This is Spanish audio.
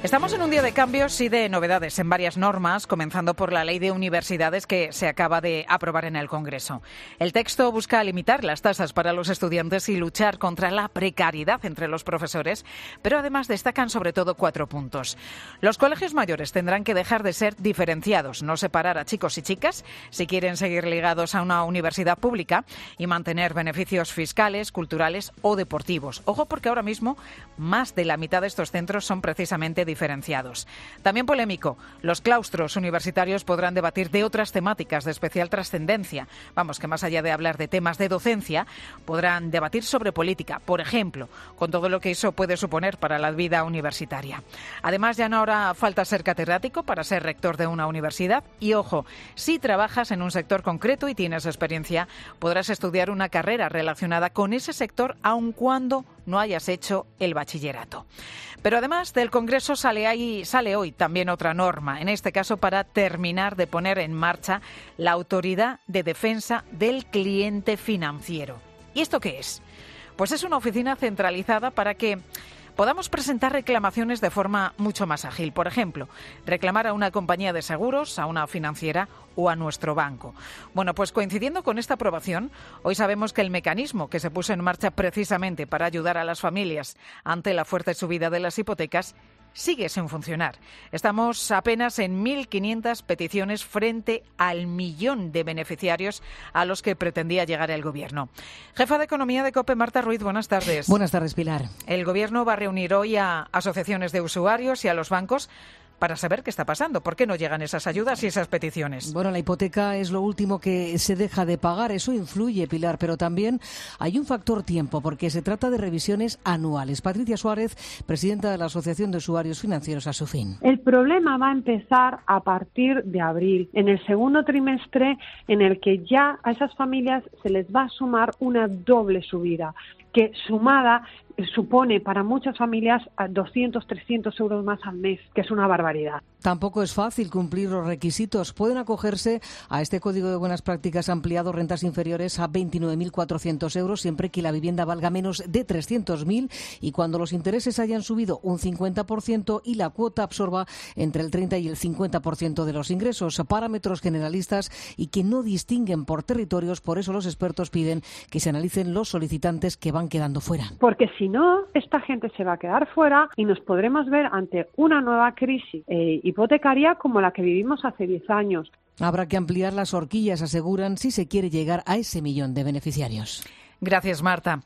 Estamos en un día de cambios y de novedades en varias normas, comenzando por la Ley de Universidades que se acaba de aprobar en el Congreso. El texto busca limitar las tasas para los estudiantes y luchar contra la precariedad entre los profesores, pero además destacan sobre todo 4 puntos. Los colegios mayores tendrán que dejar de ser diferenciados, no separar a chicos y chicas si quieren seguir ligados a una universidad pública y mantener beneficios fiscales, culturales o deportivos. Ojo, porque ahora mismo más de la mitad de estos centros son precisamente diferenciados. También polémico, los claustros universitarios podrán debatir de otras temáticas de especial trascendencia. Vamos, que más allá de hablar de temas de docencia, podrán debatir sobre política, por ejemplo, con todo lo que eso puede suponer para la vida universitaria. Además, ya no hará falta ser catedrático para ser rector de una universidad y, ojo, si trabajas en un sector concreto y tienes experiencia, podrás estudiar una carrera relacionada con ese sector aun cuando no hayas hecho el bachillerato. Pero además del Congreso sale hoy también otra norma, en este caso para terminar de poner en marcha la Autoridad de Defensa del Cliente Financiero. ¿Y esto qué es? Pues es una oficina centralizada para que podamos presentar reclamaciones de forma mucho más ágil. Por ejemplo, reclamar a una compañía de seguros, a una financiera o a nuestro banco. Bueno, pues coincidiendo con esta aprobación, hoy sabemos que el mecanismo que se puso en marcha precisamente para ayudar a las familias ante la fuerte subida de las hipotecas sigue sin funcionar. Estamos apenas en 1.500 peticiones frente al 1.000.000 de beneficiarios a los que pretendía llegar el Gobierno. Jefa de Economía de COPE, Marta Ruiz, buenas tardes. Buenas tardes, Pilar. El Gobierno va a reunir hoy a asociaciones de usuarios y a los bancos para saber qué está pasando. ¿Por qué no llegan esas ayudas y esas peticiones? Bueno, la hipoteca es lo último que se deja de pagar. Eso influye, Pilar, pero también hay un factor tiempo, porque se trata de revisiones anuales. Patricia Suárez, presidenta de la Asociación de Usuarios Financieros, ASUFIN. El problema va a empezar a partir de abril, en el segundo trimestre, en el que ya a esas familias se les va a sumar una doble subida, que sumada supone para muchas familias 200, 300 euros más al mes, que es una barbaridad. Tampoco es fácil cumplir los requisitos. Pueden acogerse a este Código de Buenas Prácticas ampliado rentas inferiores a 29.400 euros, siempre que la vivienda valga menos de 300.000 y cuando los intereses hayan subido un 50% y la cuota absorba entre el 30 y el 50% de los ingresos. Parámetros generalistas y que no distinguen por territorios. Por eso los expertos piden que se analicen los solicitantes que van quedando fuera. Porque si no, esta gente se va a quedar fuera y nos podremos ver ante una nueva crisis hipotecaria como la que vivimos hace 10 años. Habrá que ampliar las horquillas, aseguran, si se quiere llegar a ese 1.000.000 de beneficiarios. Gracias, Marta.